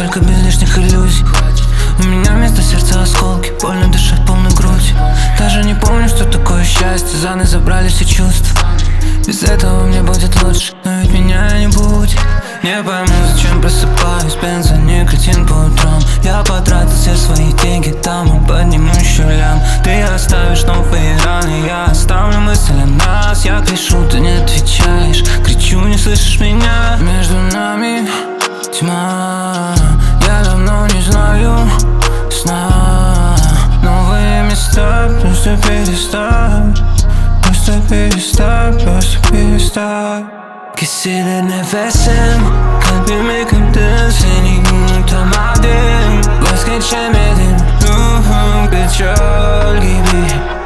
только без лишних иллюзий. У меня вместо сердца осколки, больно дышать полной грудью. Даже не помню, что такое счастье, за ночь забрали все чувства. Без этого мне будет лучше, но ведь меня не будет. Не пойму, зачем просыпаюсь, бенза не кретин по утрам. Я потратил все свои деньги, там и подниму еще лям. Ты оставишь новые раны, я оставлю мысль о нас. Я кричу, ты не отвечаешь, кричу, не слышишь меня. Между нами тьма, я давно не знаю сна. Новые места, просто перестань. Просто перестань, просто perestань. Kesilir nefesim, kalbimi kırdın, seni unutamadım. Vazgeçemedim, ruhum bir çöl gibi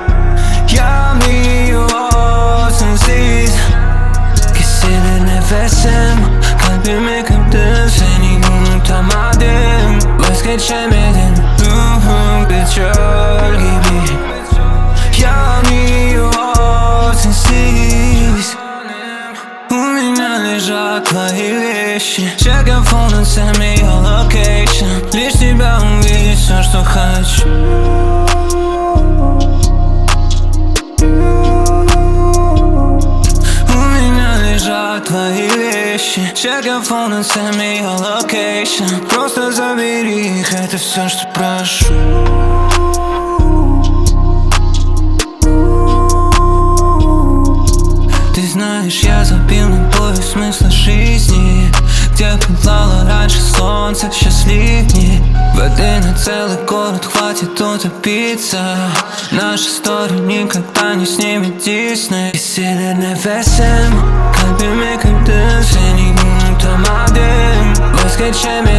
yanıyor sensiz. Kesilir nefesim, kalbimi kırdın, seni unutamadım. Vazgeçemedim, ruhum bir çöl gibi yanıyor sensiz. Лежат твои вещи, чеком фон, send me your location. Лишь тебя увидеть, все, что хочу. У меня лежат твои вещи, чеком фон, send me your location. Просто забери их, это все, что прошу. Знаешь, я забил на поиск смысла жизни. Где пылало раньше солнце, счастливнее. Воды на целый город хватит утопиться. Наша история никогда не снимет Дисней. Kesilir nefesim, kalbimi kırdın, seni unutamadım. Vazgeçemedim.